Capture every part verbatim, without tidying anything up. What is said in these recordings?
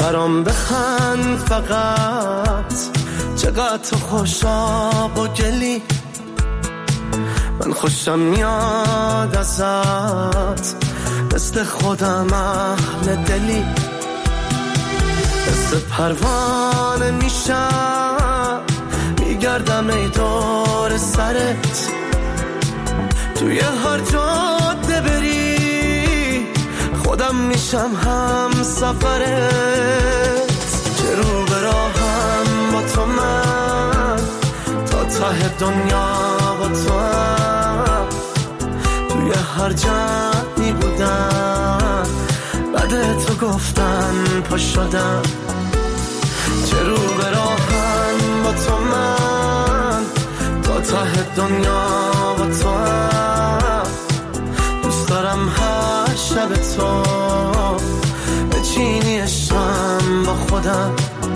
برام بخند فقط، چقدر تو خوشاب و گلی، من خوشم میاد ازت، مثل خودم اهل دلی، مثل پروانه میشم میگردم ای دور سرت، توی هر جاده بری خودم میشم هم سفرت، چه رو به راهم با تو من، تا ته دنیا با تو هم، توی هر جمعی بودم بعد تو گفتن پا شدم، چه رو به راهم با تو من، تا ته دنیا با تو هم، دوست دارم هر شب تو بچینی عشقم با خودم.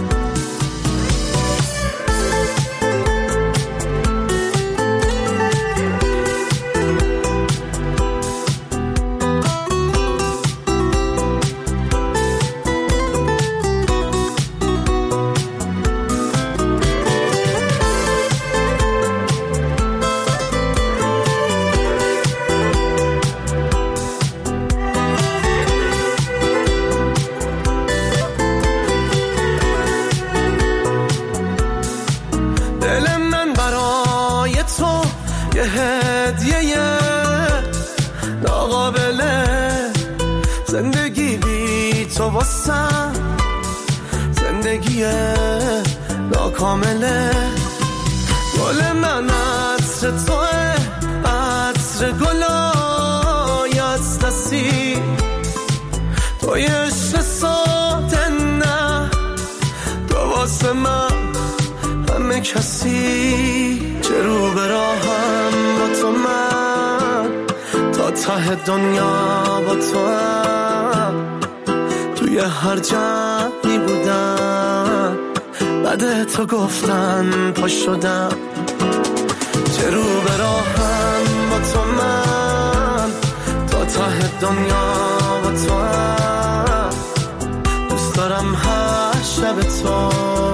زندگی بی تو واسم زندگی ناکامله، گل من عطر توه، عطر گلای از دستی، توی عشق ساده نه، تو واسه من همه کسی، چه رو به راهم با تو من، تا ته دنیا با تو هم، توی هر جمعی بودم بعد تو گفتن پا شدم، چه رو به راهم با تو من، تا ته دنیا با تو هم، دوست دارم هر شب تو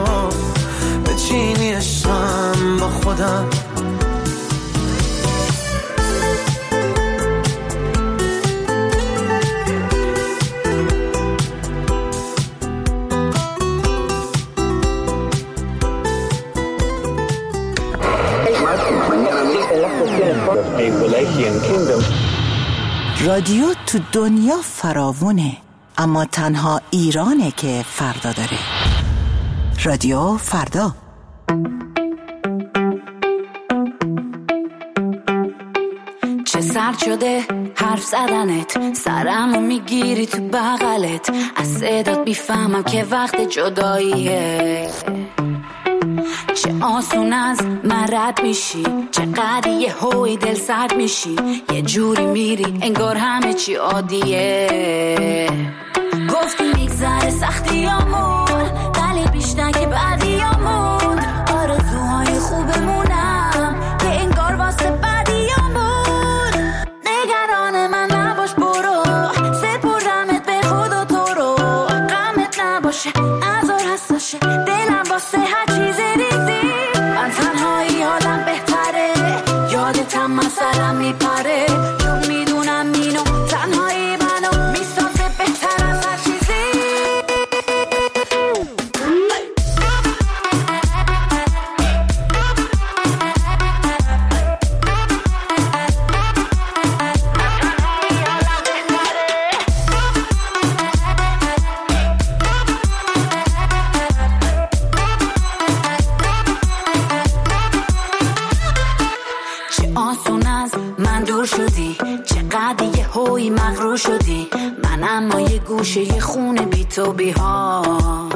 بچینی عشقم با خودم. رادیو تو دنیا فراوونه، اما تنها ایرانه که فردا داره. رادیو فردا. چه سرد شده حرف زدنت، سرمو میگیری تو بغلت، از صدات میفهمم که وقت جداییه، چه آسون از من رد میشی، چقدر یه هوی دل سرد میشی، یه جوری میری انگار همه چی عادیه، گفتی میگذره سختیامون ولی بیشتر که بعدیامون، آرزوهای خوبمونم که انگار واسه بعدیامون، نگران من نباش برو، سپردمت به خدا تو رو، غمت نباشه ازار حساشه دلم واسه هر چیز ریزی، من تنهایی حالم بهتره، یادتم من سرم میپره، چون میدونم اینو تنهایی منو میسازه بهتر از هر چیزی. هوی مغرور شدی، من اما یه گوشه یه خونه بی تو بی حال،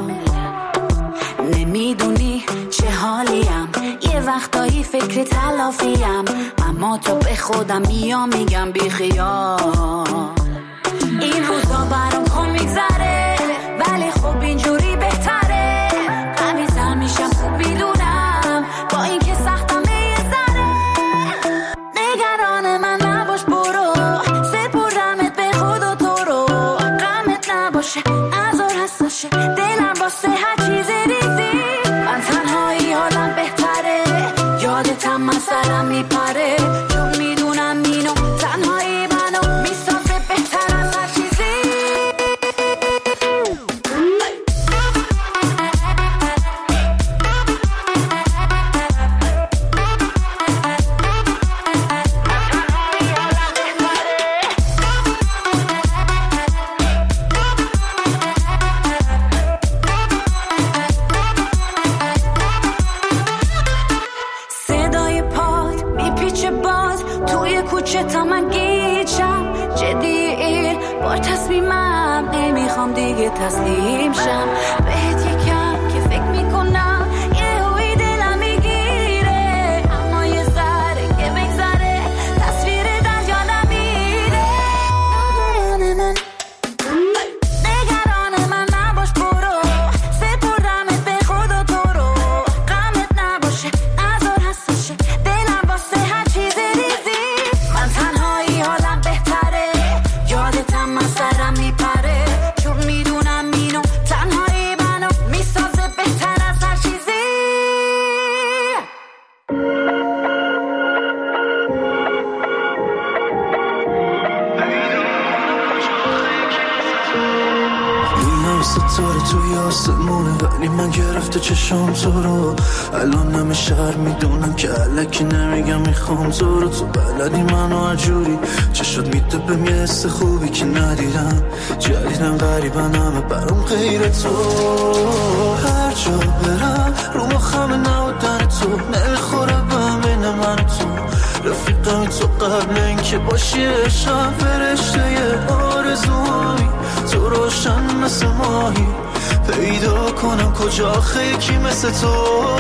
نمیدونی چه حالیم، یه وقتایی فکر تلافیم، اما تو به خودم میام میگم بی خیال، این روزا برام خوب میگذره ولی خب اینجوری بهتره، غمیزم میشم خوب میدونم با این که سختم یه ذره، نگران من نباش برو، سپردمت به خدا تو رو، غمت نباشه ازار حساشه دل توی کوچه تا من گیجم جدی بار تصمیمم نمیخوام دیگه تسلیم شم بهت یکم که فکر میکنم یه هوی دلم میگیره اما یه ذره که بگذره تصویر در یادم میره من نگران من نباش برو سپردمت به خدا تو رو غمت نباشه نذار حسشه دلم واسه هر چیز ریزی من تنهایی حالم بهتره یادتم من سرم میپره چون میدونم اینو تنهایی منو میسازه بهتر از هر چیزی ستاره توی آسمونه ولی من گرفته چشم تو رو الان همه شهر میدونم که الکی نمیگم میخوام تو رو تو بلدی منو عجوری چه شد میدبم یه حس خوبی که ندیدم جدیدم غریبن همه برام غیر تو هر جا برم رو مخم نبودن تو نمیخوره بهم بین من و تو رفیقم تو قبل اینکه باشی عشقم فرشته یه آرزوهایی تو روشن مثل ماهی پیدا کنم کجا خیکی مثل تو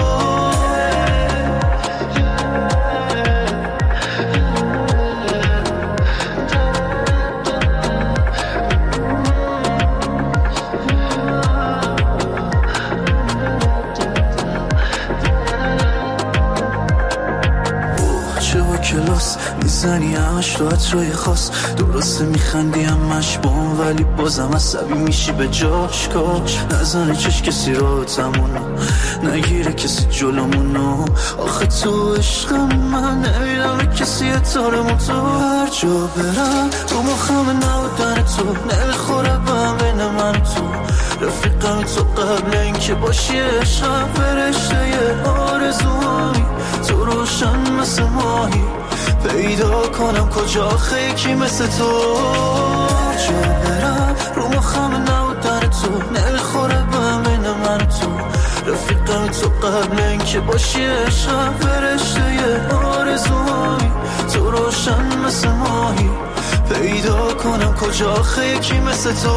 کلاس میزنی همش تو عطرهای خاص درسته میخندی همش بام ولی بازم عصبی میشی به جاش کاش نزنه چش کسی رو تمونا نگیره کسی جلومونو آخه تو عشقم من نمیدم کسی اتارمون تو هر جا برم رو مخم نبودن تو نمیخوره بهم بین من تو رفیقم تو قبل اینکه باشی عشقم فرشته یه آرزوهایی تو روشن مثل ماهی پیدا کنم کجا خیکی مثل تو جا برم رو مخم نبودن تو نمیخوره بهم بین من تو رفیقم تو قبل اینکه باشی عشقم فرشته یه آرزوهایی تو روشن مثل ماهی پیدا کنم کجا خیکی مثل تو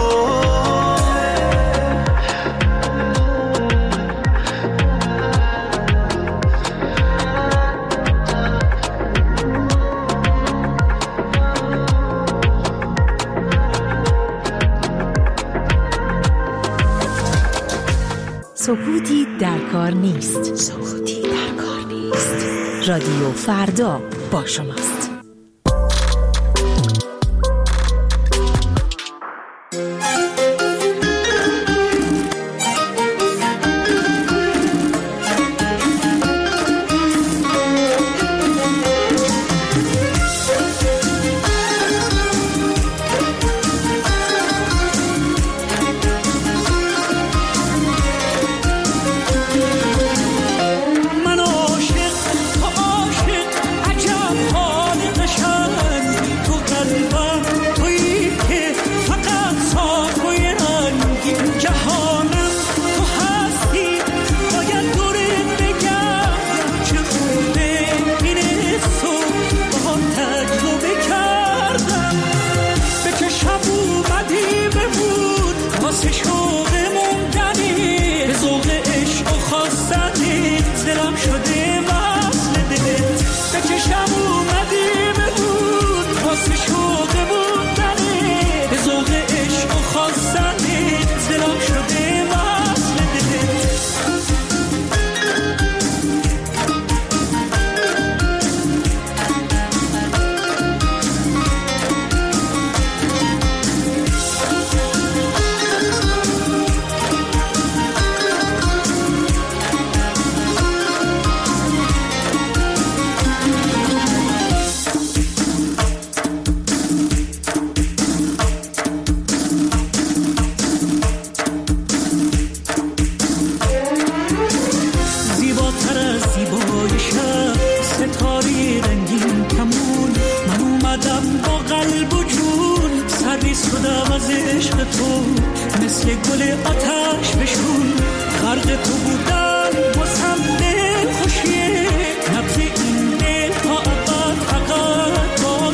سکوتی در کار نیست. سکوتی در کار نیست. رادیو فردا با شماست. واسم دل خوشیه نبض این دل تا ابد فقط با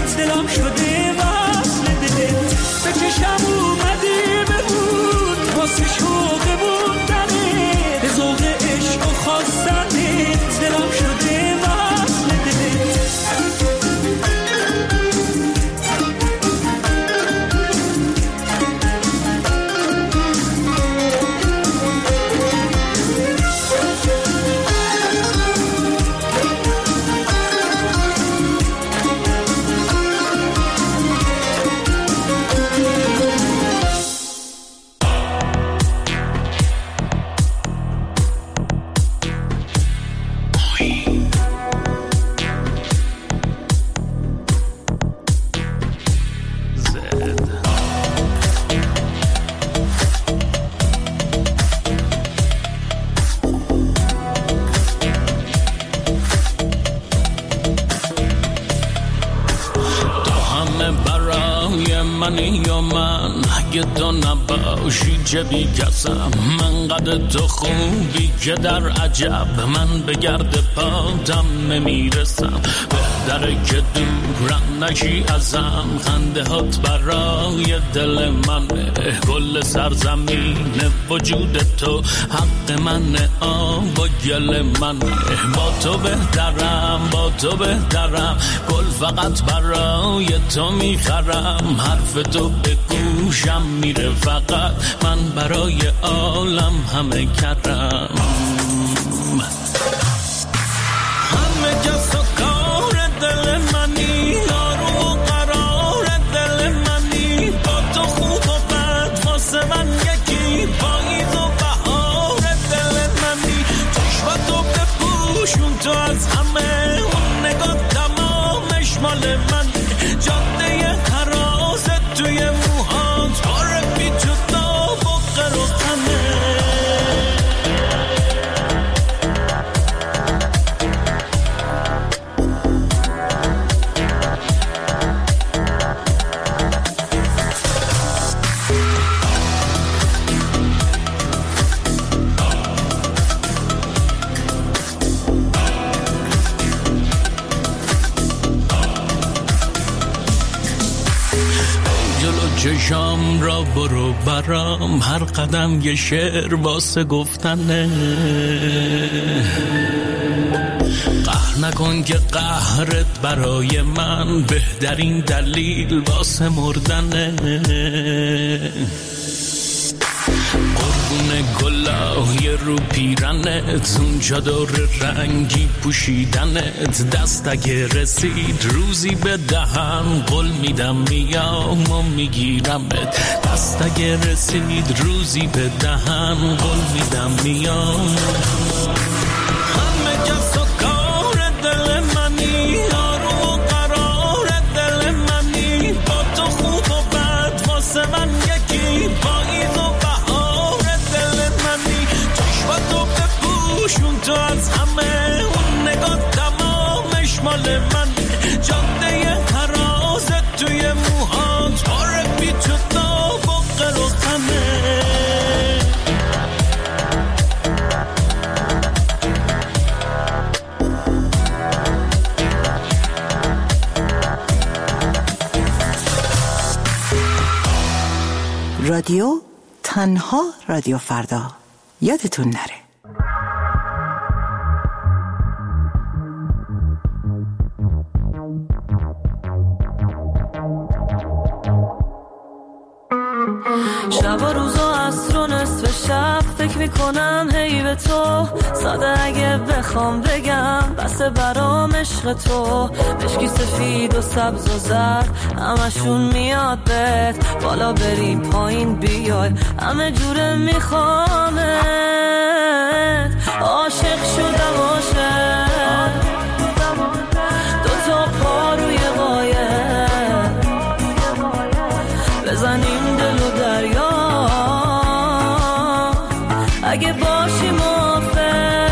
دلم شده وصل دلت به چشم اومدی ببود واسه شوق بودنه به ذوق عشق و خواستنه دلم شده وصل دلت اگه تو نباشی چه بی کسم من قد تو خوبی که در عجب من به گرد پاتم نمیرسم بهتره که دورم نشی ازم خنده هات برای دل منه کل سرزمین وجود تو حق منه آب و گل منه با تو بهترم با تو بهترم گل فقط برای تو میخرم حرف تو به گوشم میره فقط من برای عالم همه کردم همه کس و کار دل منی آروم و قرار دل منی با تو خوب و بد واسه من یکی پاییز و بهار دل منی چشمتو بپوشون تو از همه اون نگاه تمامش مال من جاده حراست توی موهات باره بی تو داب و قروخنه چشام را برو برام هر قدم یه شعر واسه گفتنه قهر نکن که قهرت برای من بهترین دلیل واسه مردنه قربون گلای رو پیرنت اون چادر رنگی پوشیدنت دست اگه رسید روزی به دهن قول میدم میام و میگیرمت دست اگه رسید روزی به دهن قول میدم میام همه کس و کار دل منی آروم و قرار دل منی با تو خوب و بد واسه من یکی پاییز و شون تو از همه اون نگاه تمامش مال من جاده حراست توی موهات باره بی تو داب و قروخنه رادیو تنها رادیو فردا یادتون نره شب و روز و عصر و نصف شب فکر میکنم هی به تو ساده اگه بخوام بگم بس برام عشق تو مشکی سفید و سبز و زرد همشون میاد بهت بالا بری پایین بیای همه جوره میخوامت عاشق شدم عاشق دو تا پا روی قایق بزنیم دل و دریا اگه باشی موافق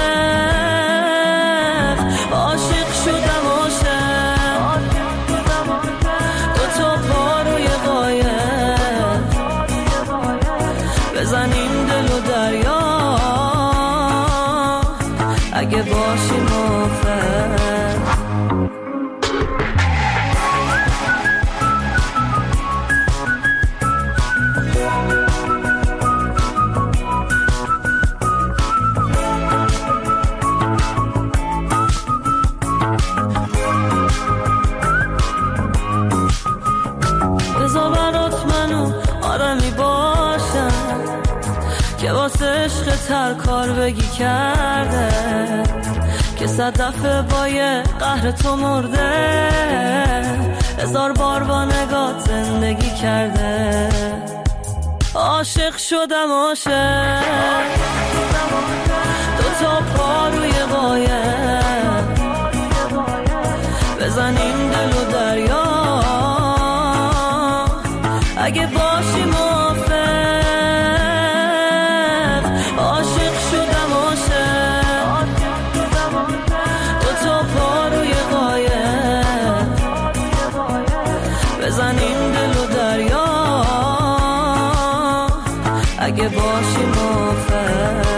عاشق شدم عاشق دو تا پا روی قایق بزنیم دل و دریا اگه باشی موافق زودتر کار بگی کرده که صد دفعه با یه قهر تو مرده، هزار بار با نگاه زندگی کرده. عاشق شدم عاشق، دو تا پا روی قایق، بزن این دل و دریا اگه باشی موافق. عاشق شدم عاشق، دو تا پا روی قایق، بزن این دل و دریا اگه باشی موافق.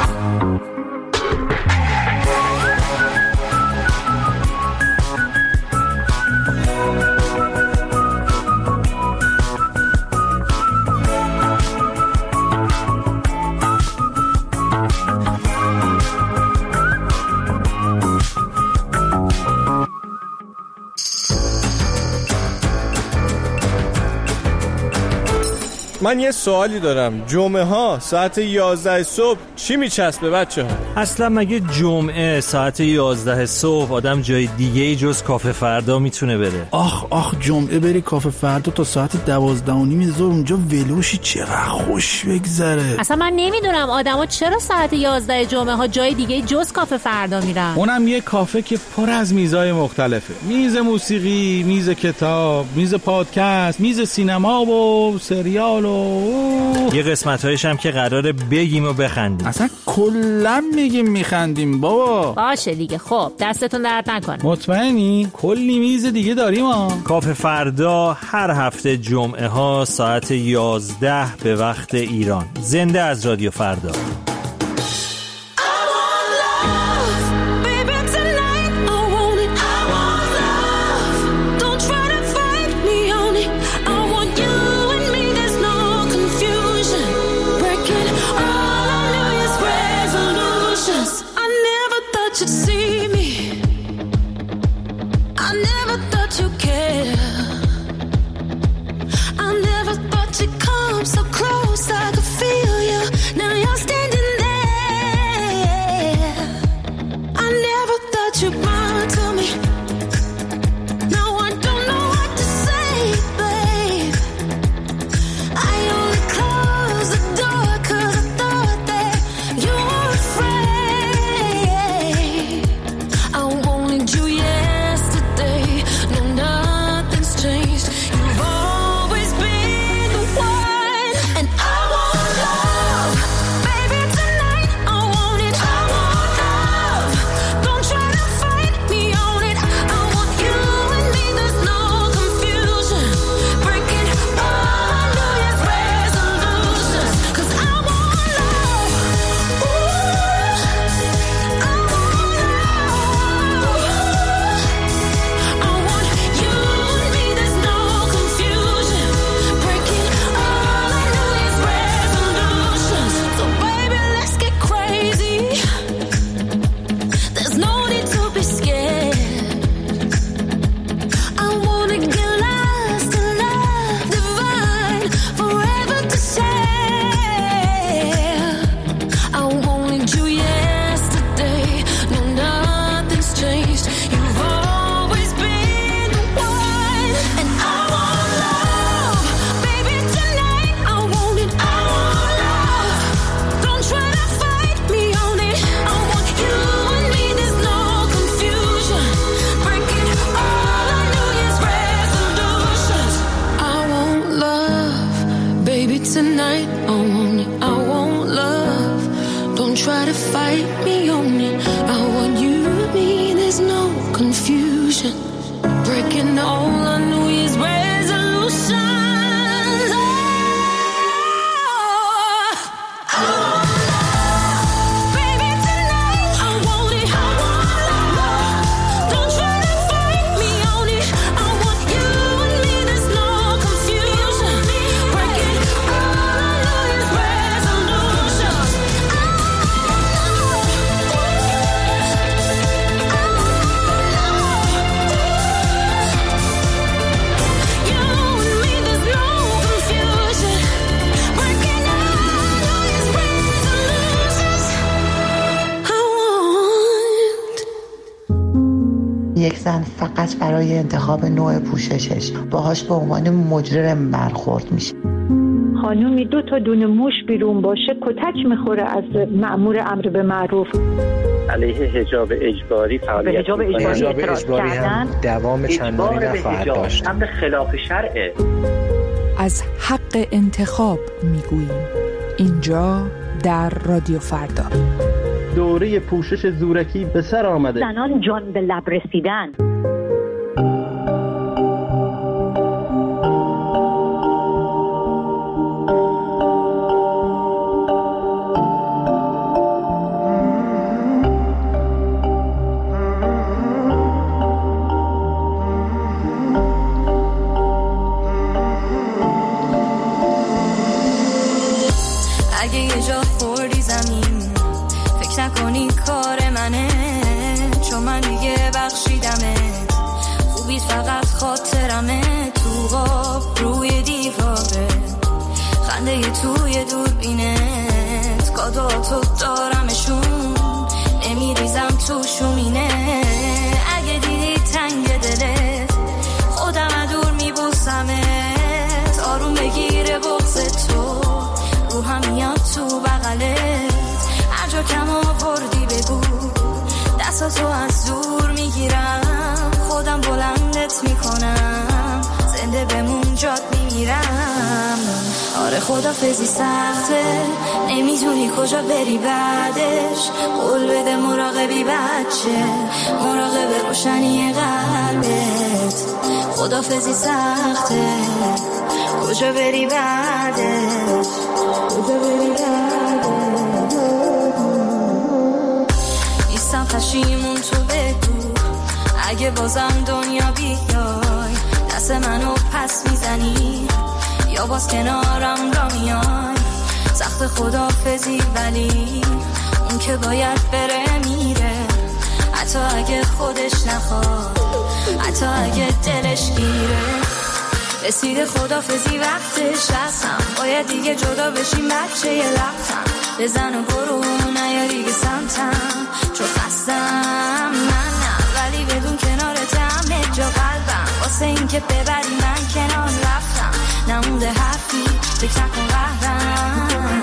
من یه سوالی دارم، جمعه ها ساعت یازده صبح چی میچسبه بچه ها؟ اصلا مگه جمعه ساعت یازده صبح آدم جای دیگه جز کافه فردا میتونه بره؟ آخ آخ جمعه بری کافه فردا تا ساعت دوازده و نیم ظهر اونجا ولوشی، چقدر خوش بگذره. اصلا من نمیدونم آدما چرا ساعت یازده جمعه ها جای دیگه جز کافه فردا میرن. اونم یه کافه که پر از میزای مختلفه، میز موسیقی، میز کتاب، میز پادکست، میز سینما و سریال و یه قسمت‌هایش هم که قراره بگیم و بخندیم. اصلا کلا میگیم میخندیم بابا. باشه دیگه، خب دستتون درد نکنه. مطمئنی؟ کلی میز دیگه داریم ها. کافه فردا هر هفته جمعه ها ساعت یازده به وقت ایران. زنده از رادیو فردا. زن فقط برای انتخاب نوع پوششش باهاش به عنوان مجرم برخورد میشه. خانومی دو تا دونه موش بیرون باشه کتک میخوره از مأمور امر به معروف. علیه حجاب اجباری فعالیت حجاب اجباری, حجاب اجباری هم دوام چندانی نخواهد داشت. امر خلاف شرعه. از حق انتخاب میگوییم اینجا در رادیو فردا. دوره پوشش زورکی به سر آمده. زنان جان به لب رسیدن. اگه یه جا خوردی زمین فکر نکنی کار منه، چون من دیگه بخشیدمه، خوبی فقط خاطرمه، تو قاب روی دیواره خنده توی دوربینت، کادواتو دارمشون نمیریزم تو شومینه. اگه دیدی تنگ دلت خودم دور میبوسمت، آروم بگیره بغض تو رو هم میاد تو بغلت، هر جا کم آوردی بگو دستاتو از دور میگیرم، خودم بلندت میکنم، زنده بمون جات میمیرم. آره خدافظی سخته، نمیدونی کجا بری بعدش، قول بده مراقبی بچه، مراقب روشنی قلبت. خدافظی سخته، کجا بری بعدش، کجا بری بعدش. نیستم پشیمون تو بگو، اگه بازم دنیا بیای دست منو پس میزنی یا باز کنارم را میای. سخت خدافظی ولی اون که باید بره میره، حتی اگه خودش نخواد، حتی اگه دلش گیره. رسیده خدافظی وقتش هستم، باید دیگه جدا بشیم بچه یه لبتم، بزن و برو نیا دیگه سمتم، چون خستم من نه، ولی بدون کنارت همه جا قلبم، واسه این که ببری من کنار رفتم، نمونده حرفی فکر نکن قهرم.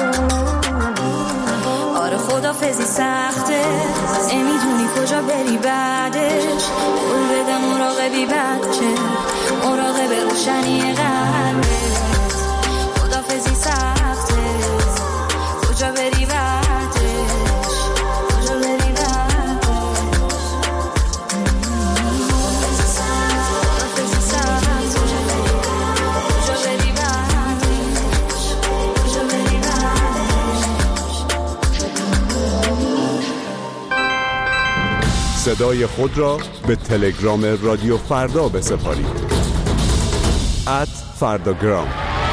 آره خدافظی سخته، نمیدونی کجا بری بعدش، قول بده مراقبی بچه، مراقب روشنی قلبت. خدافظی سخته، کجا بری بعدش، کجا بری بعدش. خدافظی سخته، کجا بری بعدش، کجا بری بعدش. صدای خود را به تلگرام رادیو فردا بسپارید. ات فرداگرام.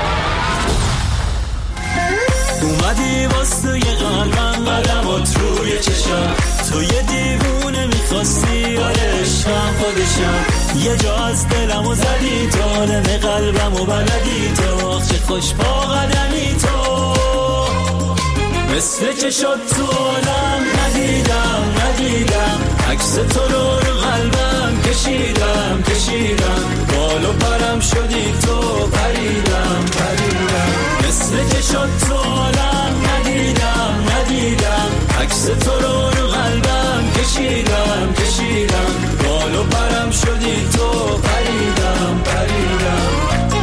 اومدی واسه یه قلبم قدمات روی چشم، تو یه دیوونه میخواستی آره عشقم خودشم، یه جا از دلم و زدی تو عالم قلبم و بلدی تو، آخ چه خوش با قدمی تو، مثل چشات تو عالم ندیدم ندیدم، عکس تو رو رو قلبم کشیدم کشیدم، بال و پرم شدی تو پریدم پریدم، مثل چشات تو عالم ندیدم ندیدم، عکس تو رو رو قلبم کشیدم کشیدم، بال و پرم شدی تو پریدم پریدم.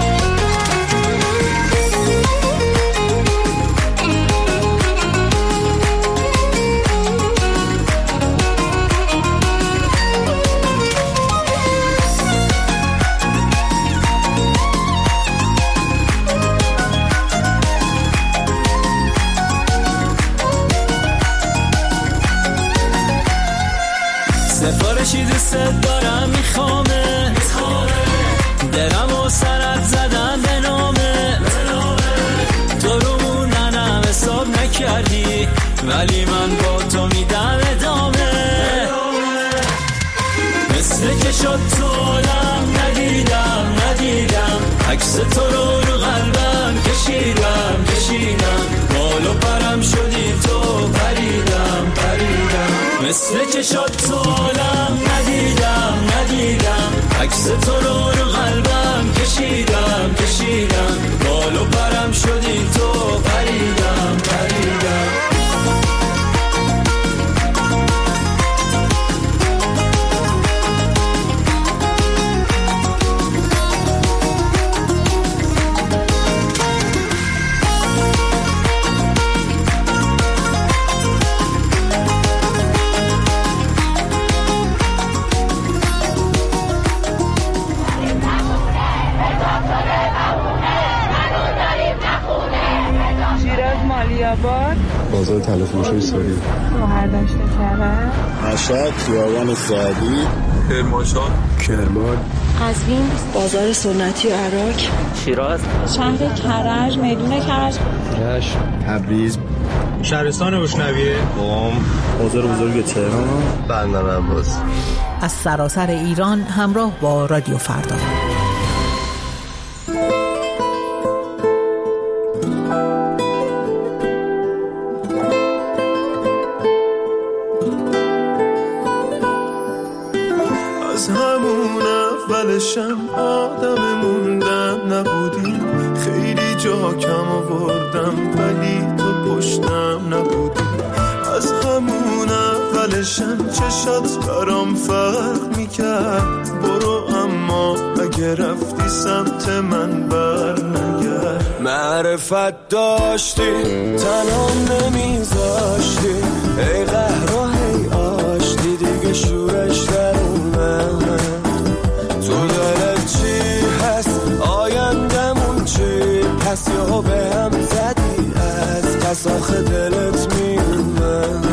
سفارشی دوست دارم میخوامه، درم و سرت زدم به نامه، تو رو موندنم حساب نکردی، ولی من با تو میدم ادامه، مثل چشات تو عالم ندیدم ندیدم، عکس تو رو رو قلبم کشیدم کشیدم، بال و پرم شدی تو پریدم پریدم، مثل چشات تو عالم ندیدم واسه تو رو رو قلبم کشیدم کشیدم بال و پرم شدی تو پریدم پریدم بازار تلفروشی سوری شهردشت کرد مشهد خیابان سعدی کرمانشاه کرمان قزوین بازار سنتی عراق شیراز شهر کرج میدون کرج رشت تبریز شهرستان روشنویه قم بازار بزرگ تهران بندر عباس. از سراسر ایران همراه با رادیو فردا. از همون اولشم آدم موندم نبودی، خیلی جا کم آوردم ولی تو پشتم نبودی. از همون اولشم چشات برام فرق میکرد، برو اما اگه رفتی سمت من بر نگرد. معرفت داشتی تنام نمیذاشتی، ای قهر و هی آشتی دیگه شورش در اومد. تو دلت چی هست آیندمون چی پس یهو به هم زدی از پس آخه دلت میومد.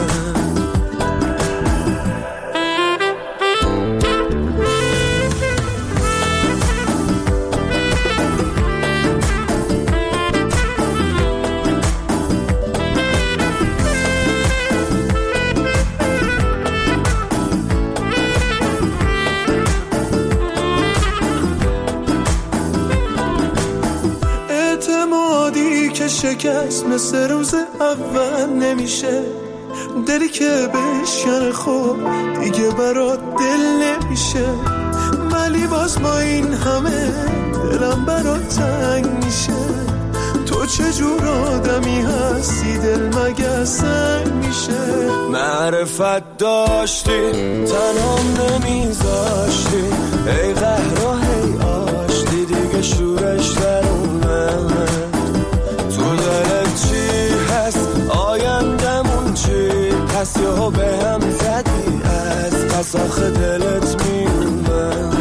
شکست مثل روز اول نمیشه، دلی که بشکنه خب دیگه برات دل نمیشه. ولی باز با این همه دلم برات تنگ میشه. تو چجور آدمی هستی دل مگه سنگ میشه. معرفت داشتی تنام نمیذاشتی، ای قهر و هی آشتی دیگه شورش در اومد. تو دلت چی هست آیندمون چی پس یهو به هم زدی از پس آخه دلت میومد.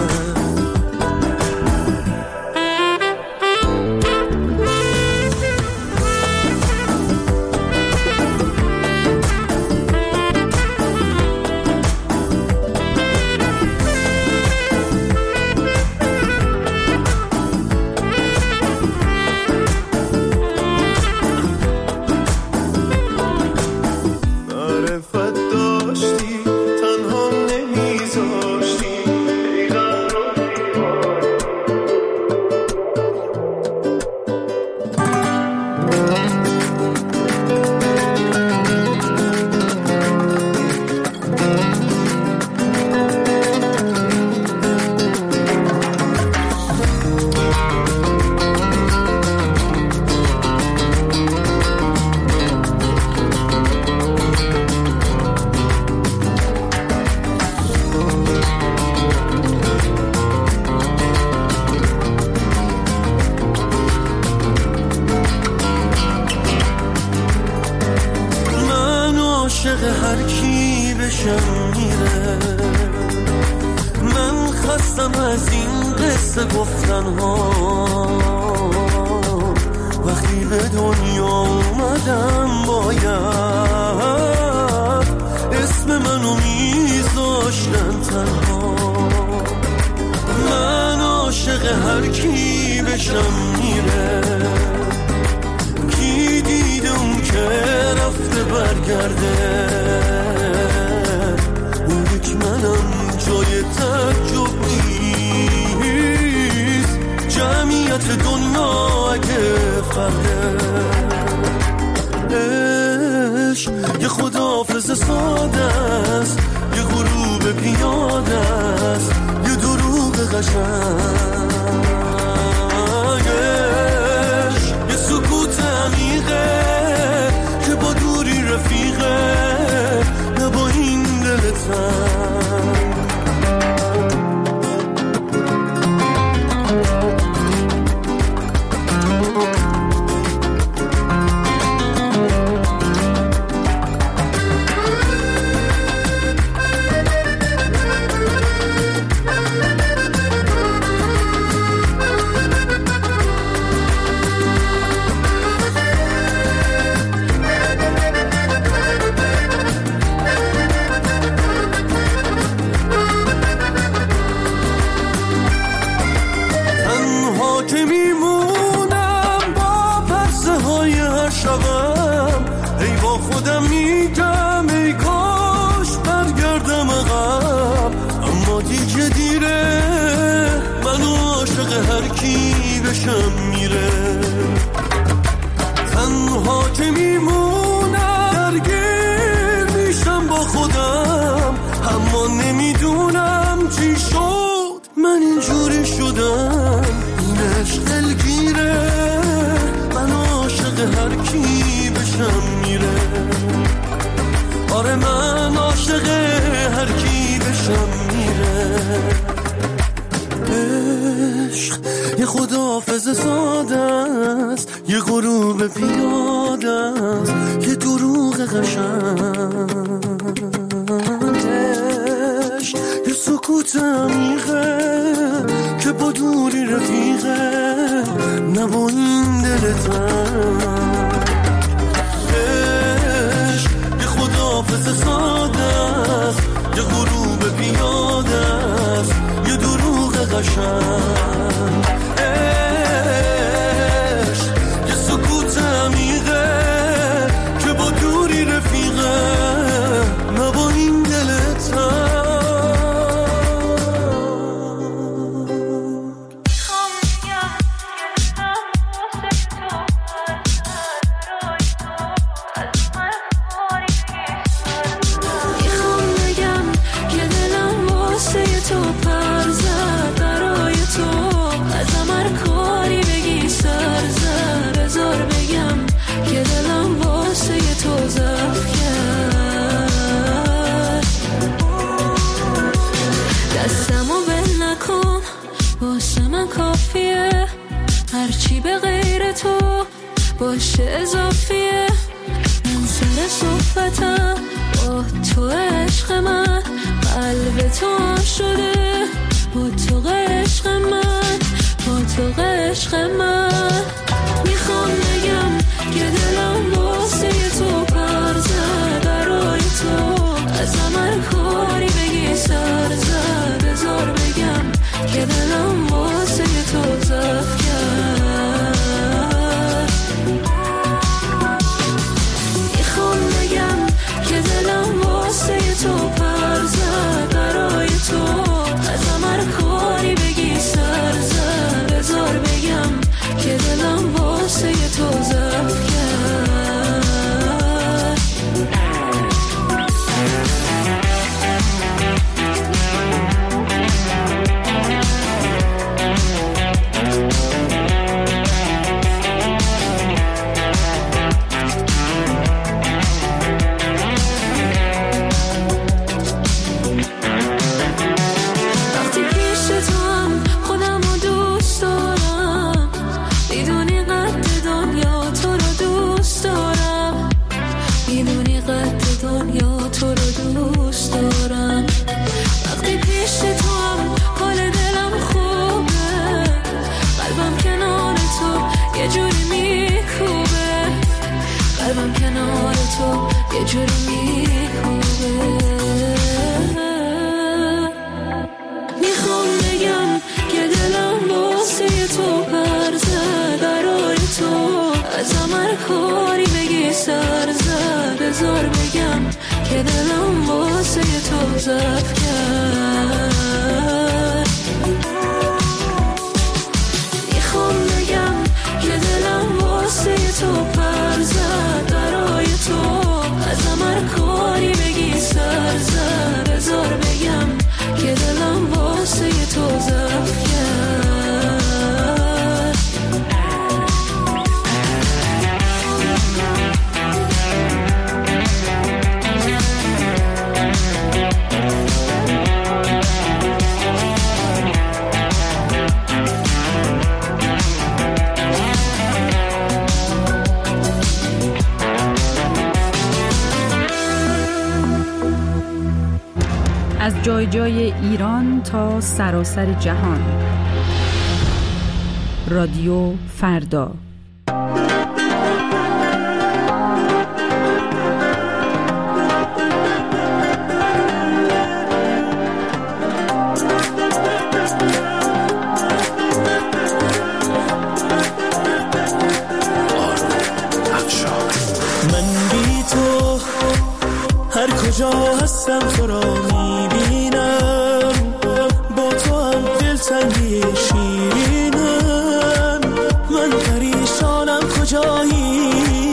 هر کی بشم میره، من خستم از این قصه گفتن ها. وقتی به دنیا اومدم باید اسم منو میذاشتن تنها. من عاشق هر کی بشم میره، کی دیده اون که رفته برگرده. اون یک منم جای تعجب نیست، جمعیت دنیا اگه فرده. عشق یه خداحافظ ساده است، یه غروب پیاده است، یه دروغ قشنگش یه سکوت عمیقه که با دوری رفیقه، نه با این دل تنگ. یه خداحافظ ساده است، یه غروب پیاده است، یه دروغ قشنگش یه سکوت عمیقه که با دوری رفیقه، نه با این دل تنگش. یه خداحافظ ساده است، یه غروب پیاده است، یه دروغ قشنگ. یه سکوت عمیقه که با دوری رفیقه، نه با این دل تنگ. هرچی به غیر تو باشه اضافیه. من سر صحبتم با تو عشق من، قلب تو شده با تو عشق من، با تو عشق من. میخوام بگم که دلم واسه تو پر زد برای تو، از عمر کاری بگی سر زد. بذار بگم که دلم واسه تو زد کرد. میخوام بگم که دلم واسه تو پر زد برای تو، از عمر کاری بگی سر زد. بذار بگم که دلم واسه تو زد کرد. یه جوری میخوبه. میخوام بگم که دلم واسه تو پر زد برای تو، از عمر کاری بگی سر زد. بذار بگم که دلم واسه تو زد کرد. میخوام بگم که دلم واسه تو پر زد برای تو، از عمر کاری بگی سر زد. بذار بگم که دلم واسه تو زد. جای ایران تا سراسر جهان. رادیو فردا. کجا هستم تو را میبینم، با تو هم دلتنگی شیرینم. من پریشانم کجایی،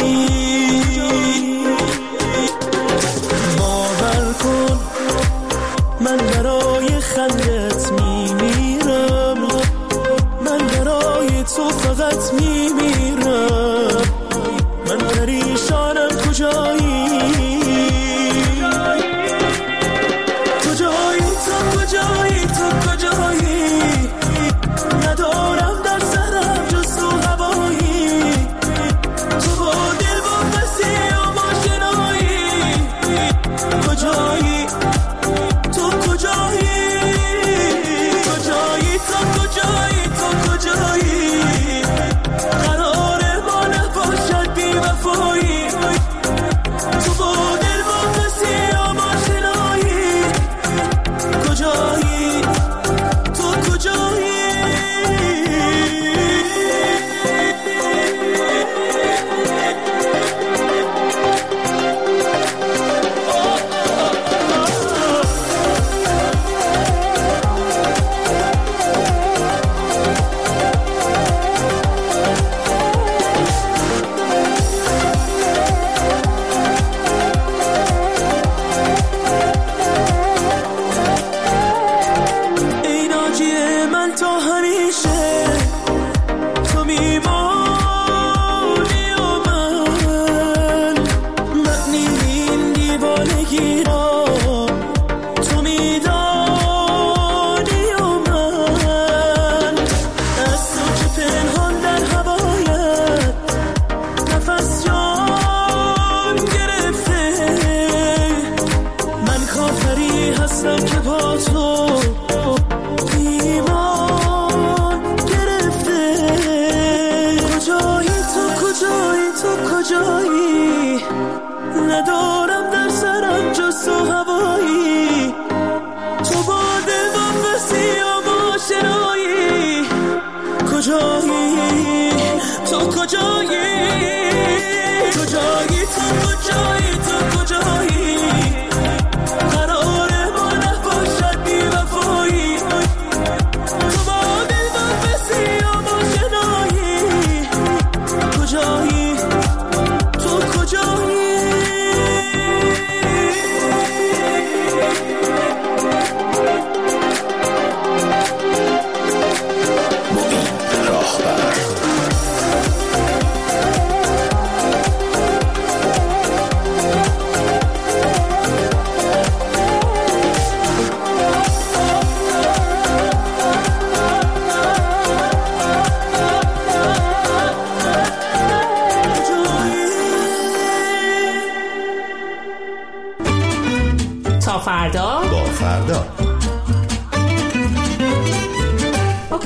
باور کن من برای خندت میمیرم، من برای تو فقط میمیرم. من پریشانم کجایی، ندارم در سرم جز تو هوایی، تو با دل و بسیار آشنایی. کجایی تو کجایی، کجایی تو کجایی تو کجایی، قرار ما نباشد بی وفایی. تو با دل و بسیار آشنایی، کجایی تو کجایی. فردا با فردا. اوکی.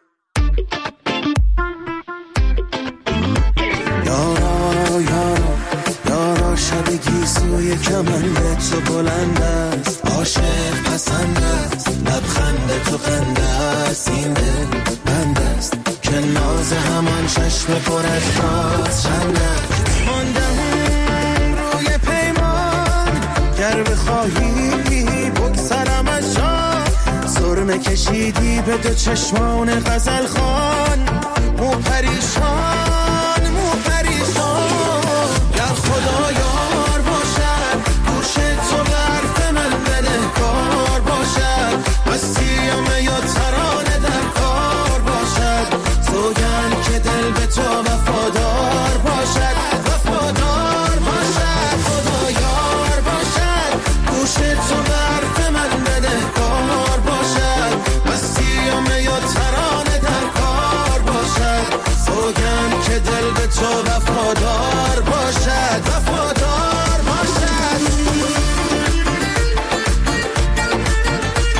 یارا یارا یارا شب گیسوی کمند تو بلند است، عاشق پسند است، لبخند تو خنده است، این دل بند است که ناز همان چشم پر از راز چند است. ماندم روی پیمان گر بخواهی بگذرم از جان، سرمه کشیدی به دو چشمان غزل خان. مو پریشان مو پریشان گر خدا یار باشد، گوش تو به حرف من بدهکار باشد، مسیم یا ترانه در کار باشد، سوگند که دل به تو وفادار باشد، وفادار باشد. خدا یار باشد، گوش تو به حرف من بدهکار باشد، مسیم یا ترانه در کار باشد، سوگند که دل به تو وفادار باشد، وفادار باشد.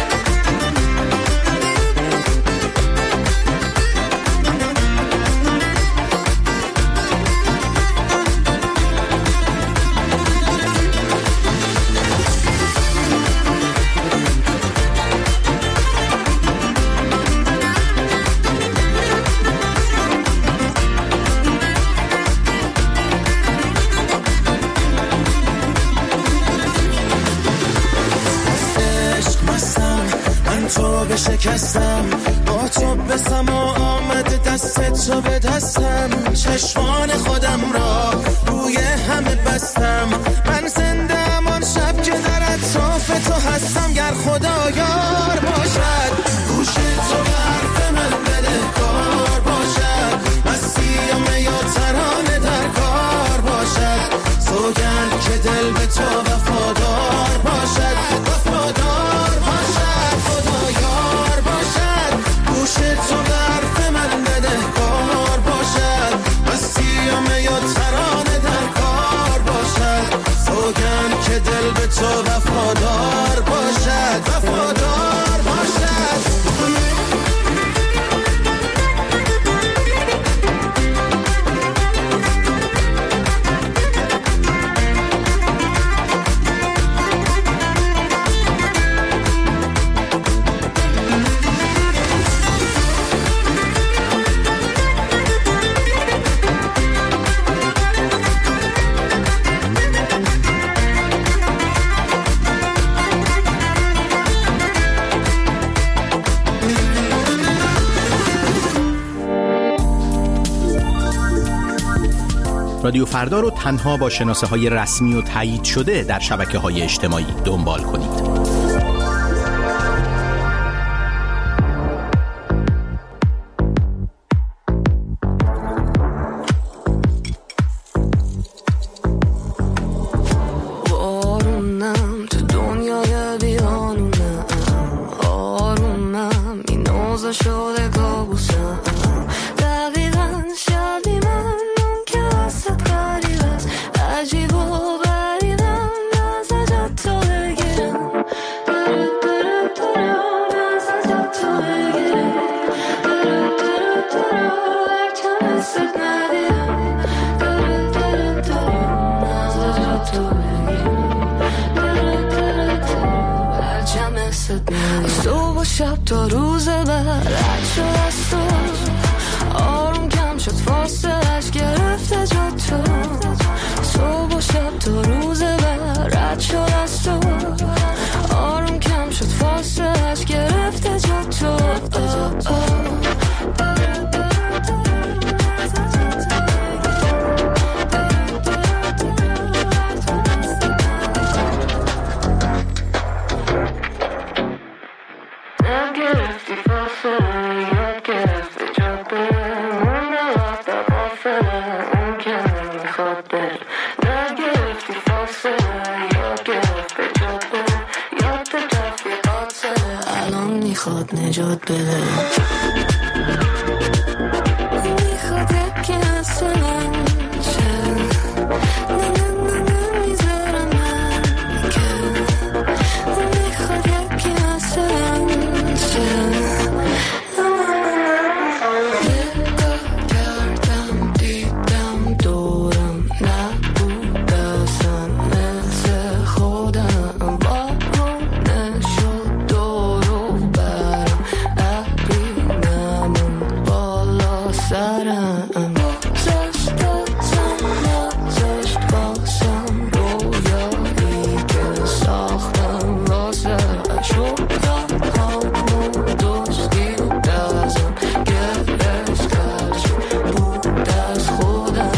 شکستم، با تو به سما آمده دست تو به دستم، چشمان خودم را روی همه بستم، من زنده ام آن شب که در اطراف تو هستم، گر خدا یار باشد گوش تو به حرف من بده کار باشد، مسیح یا ترانه در کار باشد، سوگند که دل به تو وفادار باشد، وفادار باشد، خدا یار باشد، گوش تو به حرف من بده کار باشد، مسیح یا ترانه در کار باشد، سوگند که دل به تو وفادار باشد، وفادار باشد. رادیو فردا رو تنها با شناسه های رسمی و تایید شده در شبکه های اجتماعی دنبال کنید. صبح و شب تا روز بعد رد شد از تو، آروم کم شد فاصلش گرفته جا تو، صبح و شب تا روز بعد رد شد از تو، آروم کم شد فاصلش گرفته جا تو. میخواد نجات بده، میخواد یکی مثل من شه، نه نه نه نمیذارم من که، میخواد یکی مثل من شه. نگاه کردم دیدم دورم نبود اصلا مثل خودم، بارونه شد دورو برم ابری نمون بالا سرم، گذشت ازم نذاشت بازم رویایی که ساختم واسه شد همون دوستی و دزم گرفت هرچی بود از خودم.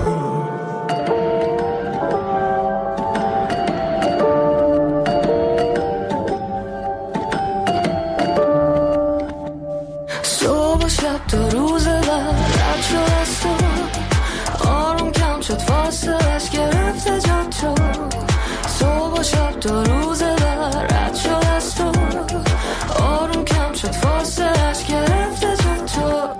صبح و شب تا روز بعد رد شد از تو، آروم کم شد فاصلش گرفته جا تو، صبح و شب تا روز بعد رد شد از تو، آروم کم شد فاصلش گرفته جا تو.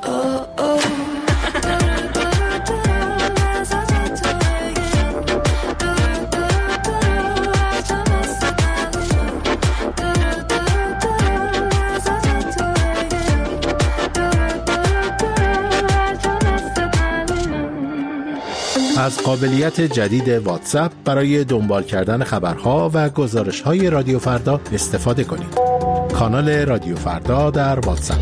از قابلیت جدید واتساپ برای دنبال کردن خبرها و گزارش‌های رادیو فردا استفاده کنید. کانال رادیو فردا در واتساپ.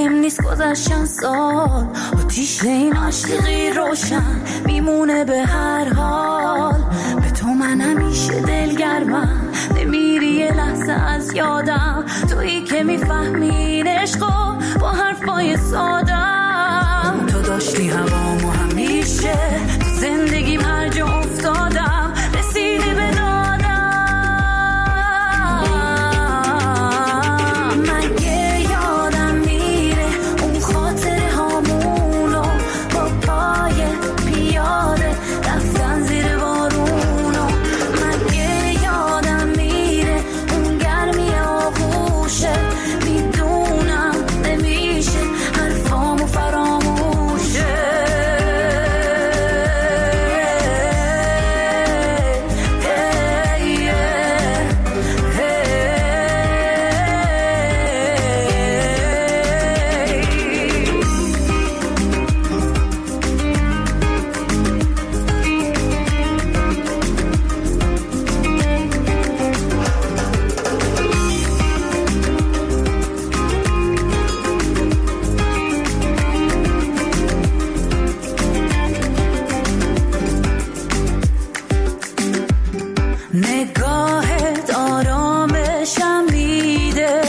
مهم نیست گذشتن سال، آتیش این عاشقی روشن میمونه به هر حال. به تو من همیشه دلگرمم، نمیری یه لحظه از یادم، تویی که میفهمی عشقو با حرفای سادم. تو داشتی هوامو همیشه، تو زندگیم هر جا افتادم رسیدی به دادم. مگه یادم میره اون خاطره هامونو با پای پیاده رفتن زیر بارونو؟ مگه یادم میره اون گرمی آغوشه؟ میدونم نمیشه حرفامو فراموشه. نگاهت آرامشم میده،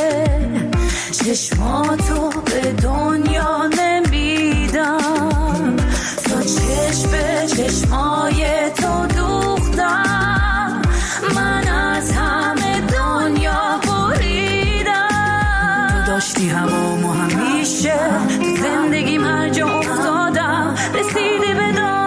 چشماتو به دنیا نمیدم، تا چشم به چشمای تو دوختم، من از همه دنیا بریدم. تو داشتی هوامو همیشه، تو زندگیم هر جا افتادم رسیدی به دادم.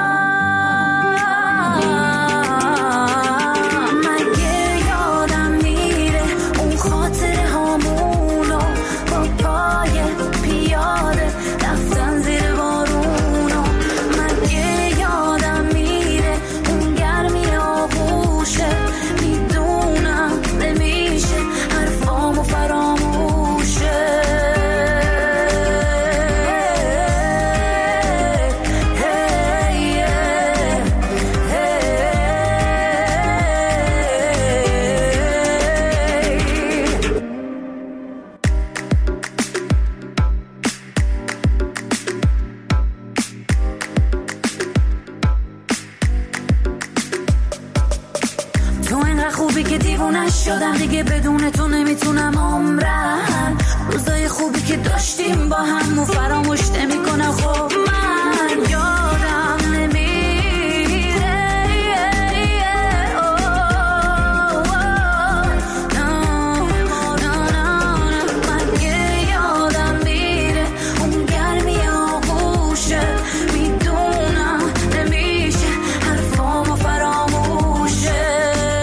شدم دیگه بدون تو نمیتونم عمرم، روزای خوبی که داشتیم با هم و فراموش نمیکنم. خب من یادم نمیره مگه یادم میره اون گرمی آغوشه؟ میدونم نمیشه حرفامو فراموشه.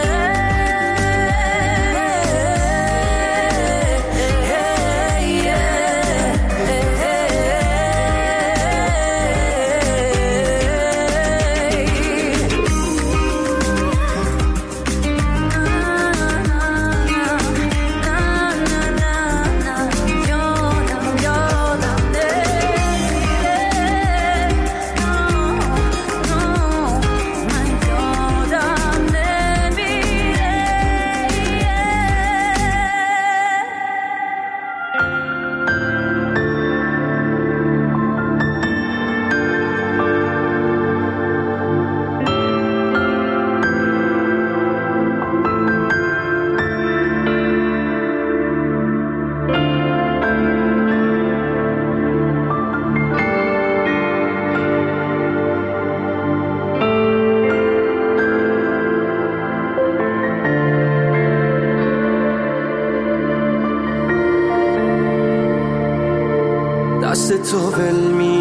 دست تو ول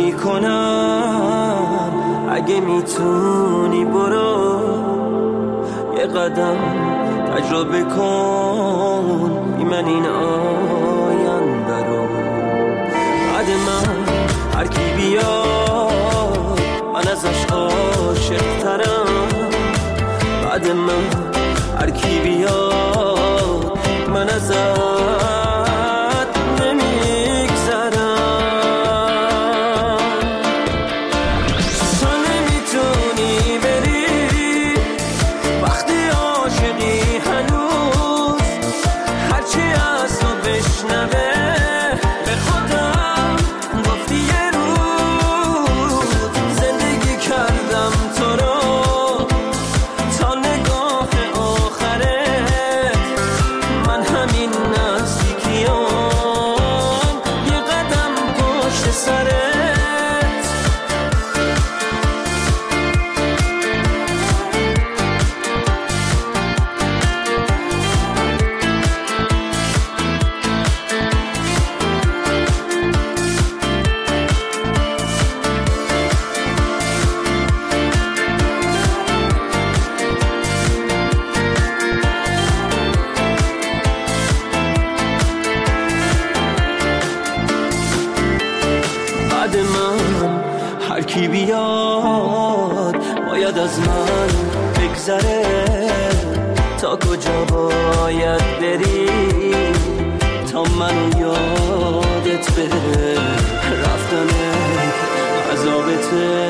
میکنم، اگه میتونی برو یه قدم تجربه کن بی من این آینده رو. بعد من هر کی بیاد من ازش عاشق ترم، بعد من هر کی بیاد من ازش هرچی از تو بشنوه به خودم کی بیاد باید از من بگذره تا کجا باید بری تا منو یادت بره رفتنه عذابته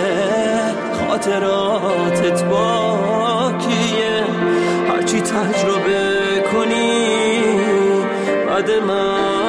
خاطراتت باکیه هرچی تجربه کنی بعد من